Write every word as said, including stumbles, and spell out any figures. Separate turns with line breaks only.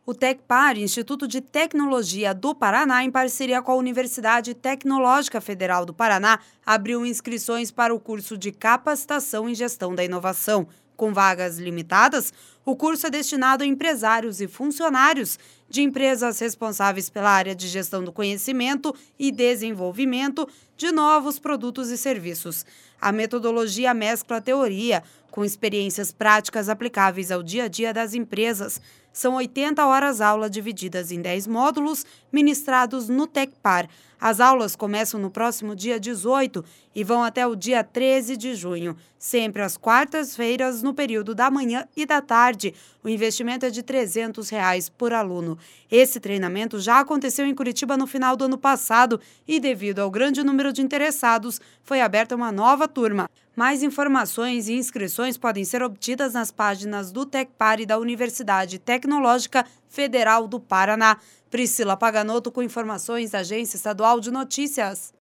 O Tecpar, Instituto de Tecnologia do Paraná, em parceria com a Universidade Tecnológica Federal do Paraná, abriu inscrições para o curso de Capacitação em Gestão da Inovação. Com vagas limitadas, o curso é destinado a empresários e funcionários de empresas responsáveis pela área de gestão do conhecimento e desenvolvimento de novos produtos e serviços. A metodologia mescla a teoria com experiências práticas aplicáveis ao dia a dia das empresas. São oitenta horas aula divididas em dez módulos ministrados no Tecpar. As aulas começam no próximo dia dezoito e vão até o dia treze de junho, sempre às quartas-feiras no período da manhã e da tarde. O investimento é de trezentos reais por aluno. Esse treinamento já aconteceu em Curitiba no final do ano passado e, devido ao grande número de interessados, foi aberta uma nova turma. Mais informações e inscrições podem ser obtidas nas páginas do Tecpar e da Universidade Tecnológica Federal do Paraná. Priscila Paganoto com informações da Agência Estadual de Notícias.